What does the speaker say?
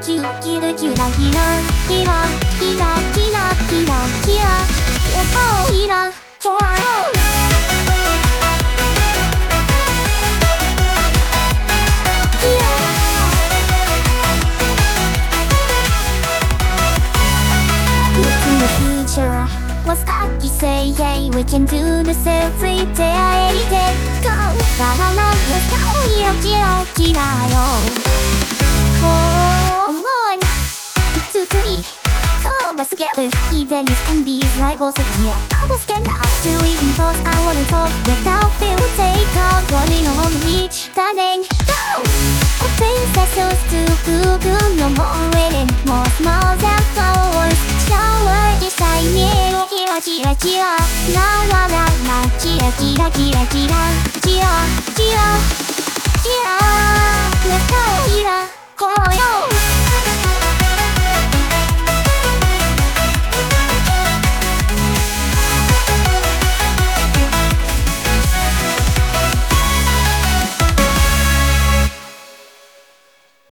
キュキラキラキラキラキラキラキラキラおキラフォーWhat's that you say? Hey, we can do this every day, any day. Go, la la la, let's go, kira kira kira yo. 1, 2, 3. Come, let's get this. Even if and these rivals are here, I will stand up to even thought I wanna talk without fear. We'll take off, running on the beach, standing. Go, a princess to Google, no more waiting, more smiles and flowers. Shower is shining. キラキラララララキラキラキラキラキラキラキラ